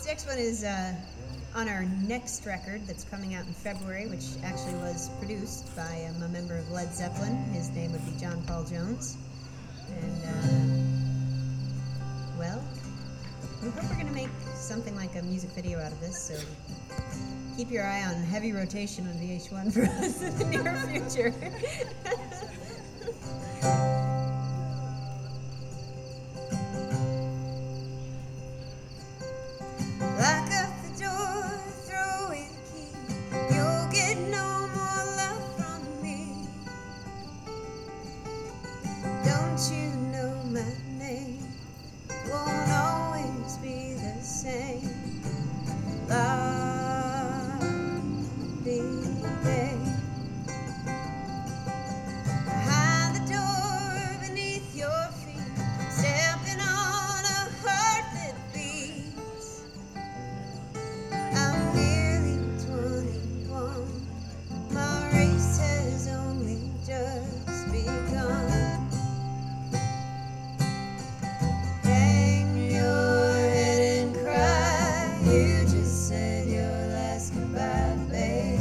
next one is on our next record that's coming out in February, which actually was produced by a member of Led Zeppelin. His name would be John Paul Jones. And, well, we hope we're going to make something like a music video out of this, so keep your eye on heavy rotation on VH1 for us in the near future. Lock up the door, throw away the key. You'll get no more love from me. Don't you know my name won't always be the same. Behind the door, beneath your feet, stepping on a heart that beats. I'm nearly 21. My race has only just begun. Hang your head and cry. You just said your last goodbye, babe.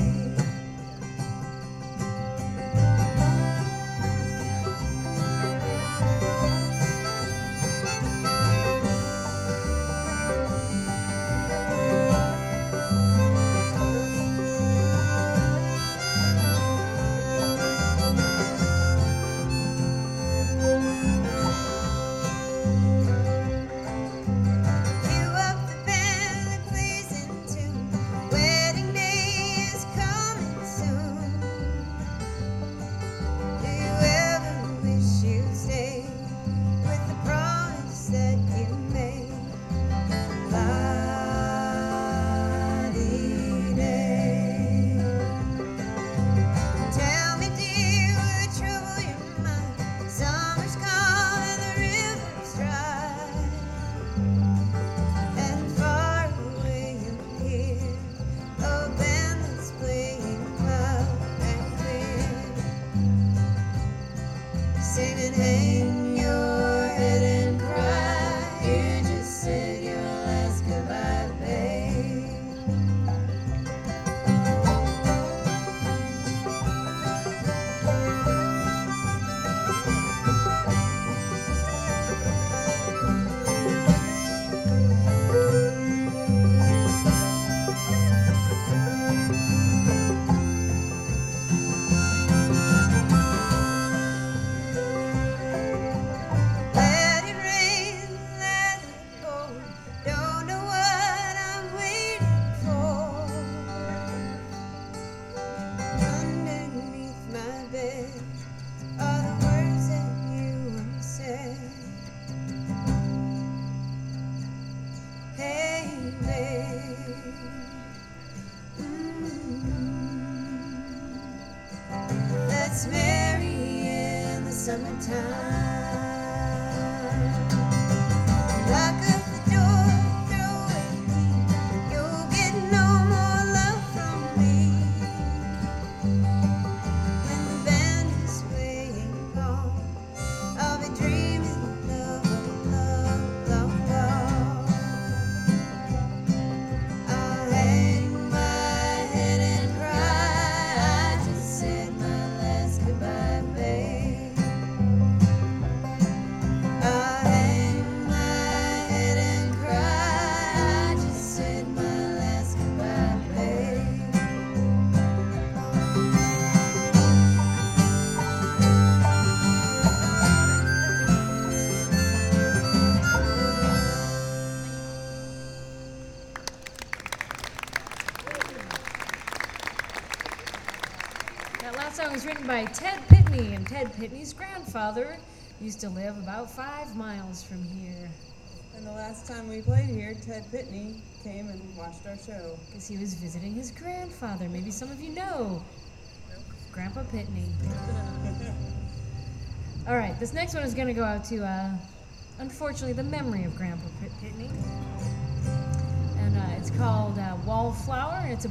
Cue up the band that plays in tune. Wedding day is coming soon. Do you ever wish you'd stay with the promise that you made? La-dee-day. Tell me, dear, will it trouble your mind? Summer's come and the river's dry. And far away you hear a band that's playing loud and clear, singing, hang your head and cry. You just said your last goodbye, babe. Let it rain, let it pour. Don't know what I'm waiting for. Underneath my bed are the words that you once said. Hey, babe. Let's marry in the summertime. Lock up the door, throw away the key. You'll get no more love from me. When the band is playing on, I'll be dreaming of a love long gone. I'll hang my head and cry. I just said my last goodbye, babe. I'll hang my head and cry. I just said my last goodbye, babe. That last song was written by Ted Pitney, and Ted Pitney's grandfather used to live about 5 miles from here And the last time we played here, Ted Pitney came and watched our show. because he was visiting his grandfather. Maybe some of you know Grandpa Pitney. All right, this next one is going to go out to, unfortunately, the memory of Grandpa Pitney. And it's called Wallflower, and it's